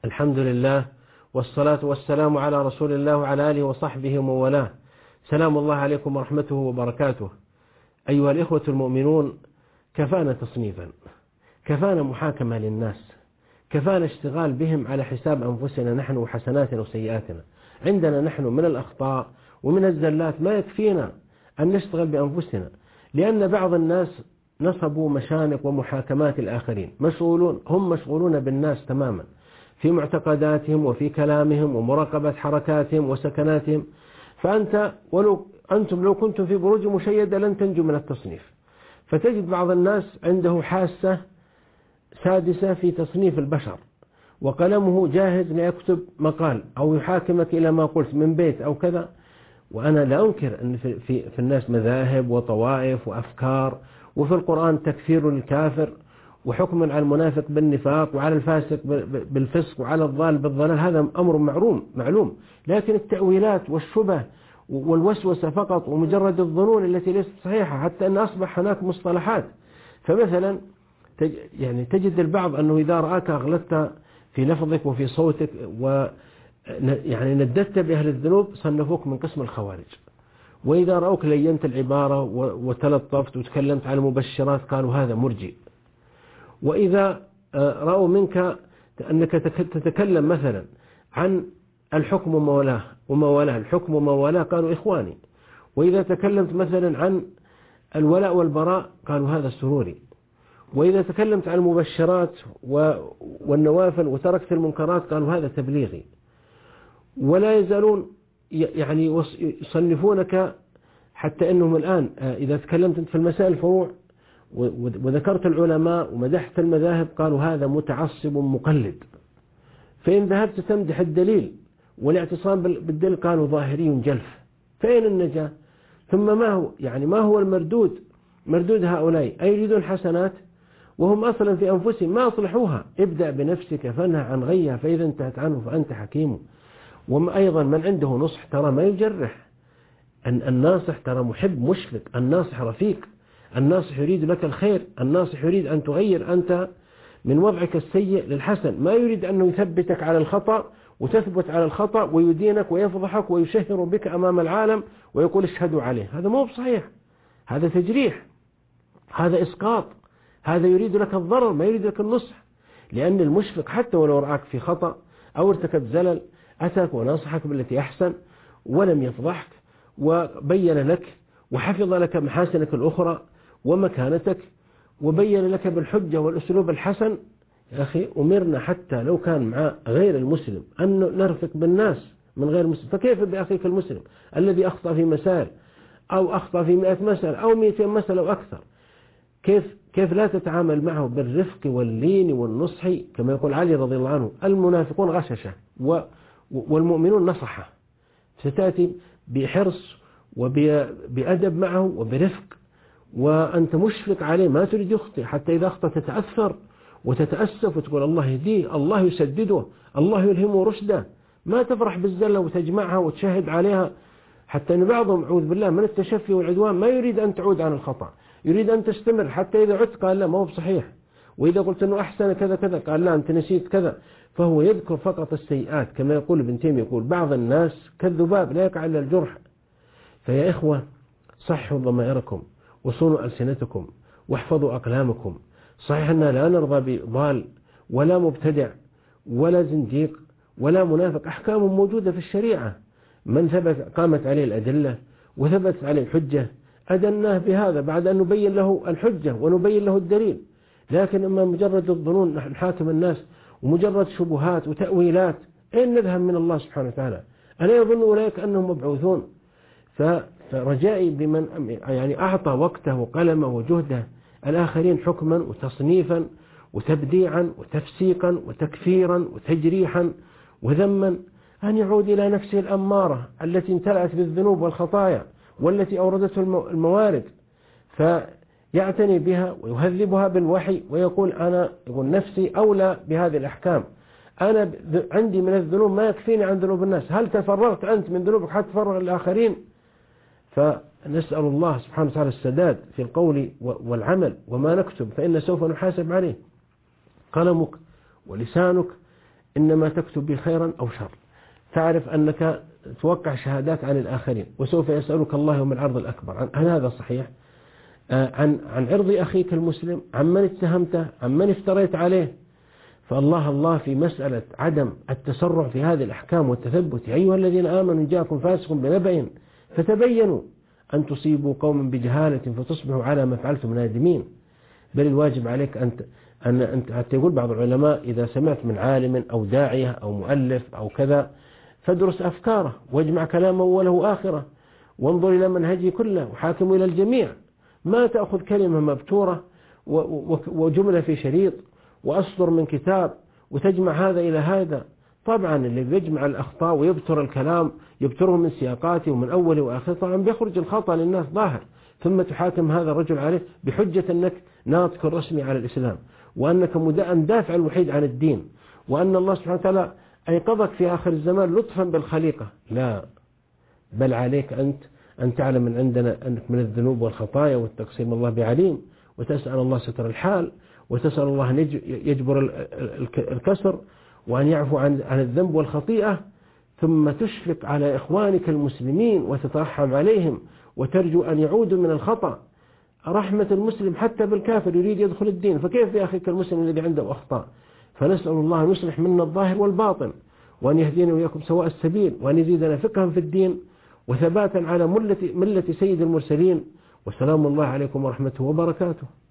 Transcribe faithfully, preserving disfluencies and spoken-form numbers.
الحمد لله والصلاة والسلام على رسول الله وعلى آله وصحبه ومن والاه. سلام الله عليكم ورحمته وبركاته. أيها الإخوة المؤمنون، كفانا تصنيفا، كفانا محاكمة للناس، كفانا اشتغال بهم على حساب أنفسنا نحن وحسناتنا وسيئاتنا. عندنا نحن من الأخطاء ومن الزلات ما يكفينا أن نشتغل بأنفسنا، لأن بعض الناس نصبوا مشانق ومحاكمات الآخرين، مشغولون هم مشغولون بالناس تماما في معتقداتهم وفي كلامهم ومراقبة حركاتهم وسكناتهم. فأنت ولو أنتم لو كنتم في بروج مشيدة لن تنجوا من التصنيف. فتجد بعض الناس عنده حاسة سادسة في تصنيف البشر، وقلمه جاهز ليكتب مقال أو يحاكمك إلى ما قلت من بيت أو كذا. وأنا لا أنكر أن في, في, في الناس مذاهب وطوائف وأفكار، وفي القرآن تكفير الكافر وحكم على المنافق بالنفاق وعلى الفاسق بالفسق وعلى الضال بالضلال، هذا أمر معلوم معلوم. لكن التأويلات والشبه والوسوسة فقط ومجرد الظنون التي ليست صحيحة، حتى أن أصبح هناك مصطلحات. فمثلا يعني تجد البعض أنه إذا رآك أغلطت في لفظك وفي صوتك و يعني نددت بأهل الذنوب صنفوك من قسم الخوارج، وإذا رأوك لينت العبارة وتلطفت وتكلمت عن المبشرات قالوا هذا مرجئ، وإذا رأوا منك أنك تتكلم مثلا عن الحكم وموالاه وموالاه الحكم وموالاه قالوا إخواني، وإذا تكلمت مثلا عن الولاء والبراء قالوا هذا سروري، وإذا تكلمت عن المبشرات والنوافل وتركت المنكرات قالوا هذا تبليغي. ولا يزالون يعني يصنفونك، حتى أنهم الآن إذا تكلمت في المسائل الفروع وذكرت العلماء ومدحت المذاهب قالوا هذا متعصب مقلد. فإن ذهبت تمدح الدليل والاعتصام بالدليل قالوا ظاهري جلف. فأين النجاة؟ ثم ما هو يعني ما هو المردود؟ مردود هؤلاء أي يريدون حسنات وهم أصلا في أنفسهم ما أصلحوها. ابدأ بنفسك فانهى عن غيها، فإذا انتهت عنه فأنت حكيم. وأيضا من عنده نصح ترى ما يجرح، أن الناصح ترى محب مشفق، الناصح رفيق، الناصح يريد لك الخير، الناصح يريد أن تغير أنت من وضعك السيء للحسن، ما يريد أنه يثبتك على الخطأ وتثبت على الخطأ ويدينك ويفضحك ويشهر بك أمام العالم ويقول اشهدوا عليه. هذا مو بصحيح، هذا تجريح، هذا إسقاط، هذا يريد لك الضرر ما يريد لك النصح. لأن المشفق حتى ولو رأك في خطأ أو ارتكب زلل أتاك ونصحك بالتي أحسن ولم يفضحك وبين لك وحفظ لك محاسنك الأخرى ومكانتك وبين لك بالحجة والأسلوب الحسن. يا أخي أمرنا حتى لو كان مع غير المسلم أن نرفق بالناس من غير المسلم، فكيف بأخيك المسلم الذي أخطأ في مسائل أو أخطأ في مئة مسألة أو مئتين مسألة أو أكثر؟ كيف كيف لا تتعامل معه بالرفق واللين والنصح؟ كما يقول علي رضي الله عنه المنافقون غششة والمؤمنون نصحة. ستأتي بحرص وبأدب معه وبرفق، وأنت مشفق عليه ما تريد يخطئ، حتى إذا أخطأ تتأثر وتتأسف وتقول الله يهديه، الله يسدده، الله يلهمه رشده. ما تفرح بالزلة وتجمعها وتشهد عليها، حتى أن بعضهم أعوذ بالله من التشفي والعدوان ما يريد أن تعود عن الخطأ، يريد أن تستمر، حتى إذا عدت قال لا ما هو بصحيح، وإذا قلت أنه أحسن كذا كذا قال لا أنت نسيت كذا. فهو يذكر فقط السيئات، كما يقول ابن تيمية يقول بعض الناس كالذباب لا يقع إلا الجرح. فيا إخوة صحوا ضمائركم وصونوا ألسنتكم واحفظوا أقلامكم. صحيح أننا لا نرضى بضال ولا مبتدع ولا زنديق ولا منافق، أحكام موجودة في الشريعة، من ثبت قامت عليه الأدلة وثبت عليه الحجة أدناه بهذا بعد أن نبين له الحجة ونبين له الدليل. لكن أما مجرد الظنون نحن حاكم الناس ومجرد شبهات وتأويلات، أين نذهب من الله سبحانه وتعالى؟ ألا يظن أولئك أنهم مبعوثون؟ فرجائي بمن يعني أعطى وقته وقلمه وجهده الآخرين حكما وتصنيفا وتبديعا وتفسيقا وتكفيرا وتجريحا وذما أن يعود إلى نفسه الأمارة التي امتلأت بالذنوب والخطايا والتي أوردته الموارد، فيعتني بها ويهذبها بالوحي ويقول أنا يقول نفسي أولى بهذه الأحكام، أنا عندي من الذنوب ما يكفيني عن ذنوب الناس، هل تفرغت أنت من ذنوبك حتى تفرغ الآخرين؟ فنسأل الله سبحانه وتعالى السداد في القول والعمل، وما نكتب فإن سوف نحاسب عليه. قلمك ولسانك إنما تكتب بي خيرا أو شر، تعرف أنك توقع شهادات عن الآخرين، وسوف يسألك الله يوم العرض الأكبر. هل هذا صحيح؟ عن عن عرض أخيك المسلم، عن من اتهمته، عن من افتريت عليه. فالله الله في مسألة عدم التسرع في هذه الأحكام والتثبت. يا أيها الذين آمنوا جاءكم فاسق بنبأ فتبينوا أن تصيبوا قوما بجهالة فتصبحوا على ما فعلتم نادمين. بل الواجب عليك أن أن أنت حتى يقول بعض العلماء إذا سمعت من عالم أو داعية أو مؤلف أو كذا فادرس أفكاره واجمع كلامه وله آخرة وانظر إلى منهجه كله وحاكم إلى الجميع. ما تأخذ كلمة مبتورة وجملة في شريط وأصدر من كتاب وتجمع هذا إلى هذا. طبعا اللي بيجمع الأخطاء ويبتر الكلام يبتره من سياقاته ومن أوله وآخره، طبعا بيخرج الخطأ للناس ظاهر، ثم تحاكم هذا الرجل عليه بحجة أنك ناطق رسمي على الإسلام، وأنك مدافع الوحيد عن الدين، وأن الله سبحانه وتعالى أيقظك في آخر الزمان لطفا بالخليقة. لا، بل عليك أنت أن تعلم من عندنا أنك من الذنوب والخطايا والتقسيم الله بعليم، وتسأل الله ستر الحال، وتسأل الله أن يجبر الكسر وأن يعفو عن الذنب والخطيئة، ثم تشفق على إخوانك المسلمين وتترحم عليهم وترجو أن يعودوا من الخطأ. رحمة المسلم حتى بالكافر يريد يدخل الدين، فكيف بأخيك المسلم الذي عنده أخطاء؟ فنسأل الله أن يصلح منا الظاهر والباطن، وأن يهدينا وإياكم سواء السبيل، وأن يزيدنا فقها في الدين وثباتا على ملة, ملة سيد المرسلين. وسلام الله عليكم ورحمته وبركاته.